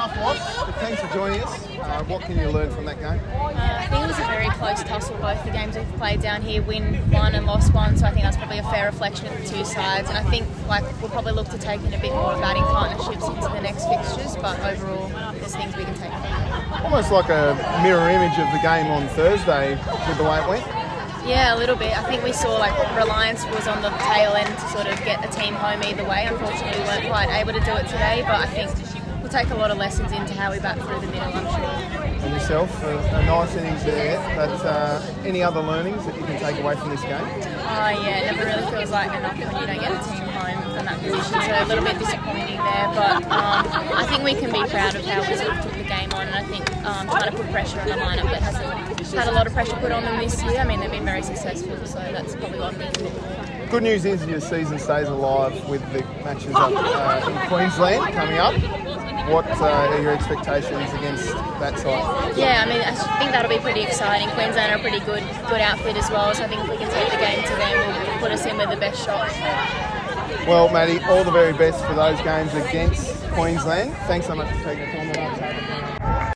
half was. But thanks for joining us. What can you learn from that game? I think it was a very close tussle. Both the games we've played down here, win one and lost one, so I think that's probably a fair reflection of the two sides. And I think we'll probably look to take in a bit more batting partnerships into the next fixtures, but overall there's things we can take from it. Almost like a mirror image of the game on Thursday with the way it went. Yeah, a little bit. I think we saw Reliance was on the tail end to sort of get the team home either way. Unfortunately, we weren't quite able to do it today, but I think we'll take a lot of lessons into how we bat through the middle, I'm sure. And yourself, a nice innings there, but any other learnings that you can take away from this game? Yeah, it never really feels like enough when you don't get the team home from that position, so a little bit disappointing there, but I think we can be proud of how we sort of took the game on, and I think trying to put pressure on the lineup that hasn't had a lot of pressure put on them this year. I mean, they've been very successful, so that's probably what we can look for. Good news is your season stays alive with the matches up in Queensland coming up. What are your expectations against that side? Yeah, I mean, I think that'll be pretty exciting. Queensland are a pretty good outfit as well, so I think if we can take the game to them, we'll put us in with the best shot. Well, Maddie, all the very best for those games against Queensland. Thanks so much for taking the time out.